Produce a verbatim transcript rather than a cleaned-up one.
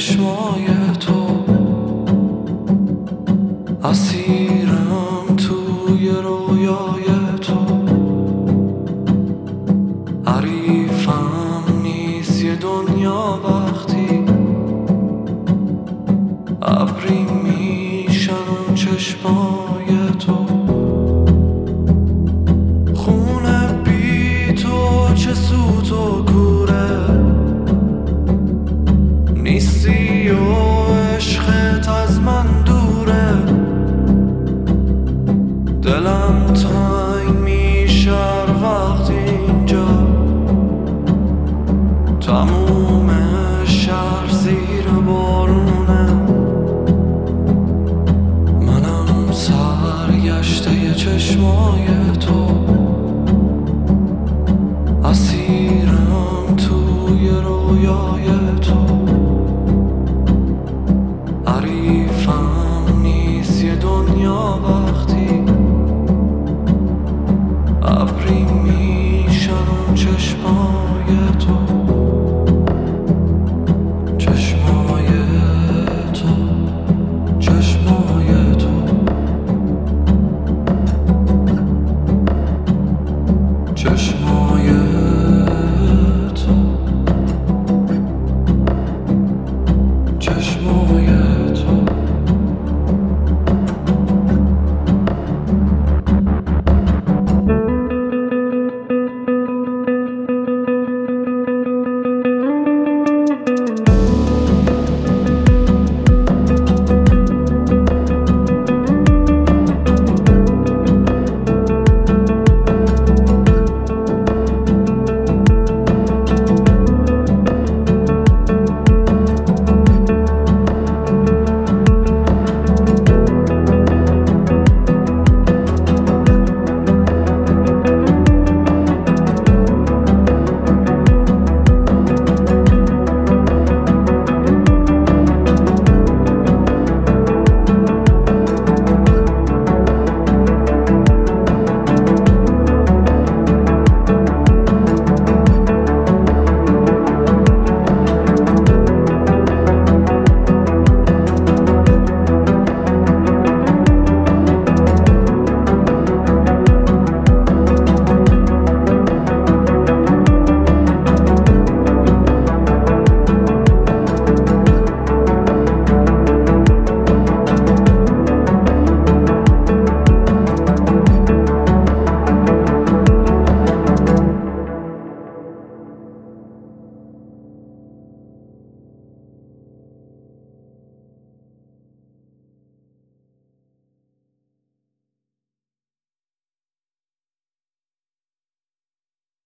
چشمای تو، اسیرم توی رویای تو، حریفم نیست یه دنیا وقتی ابری میشن اون چشمای تو. خونه بی تو چه سوت و کوره، نیستی و عشقت از من دوره، دلم تنگ میشه وقتی اینجا تموم شهر زیر بارونه. منم سرگشته چشمای تو، اسیرم توی رویای تو.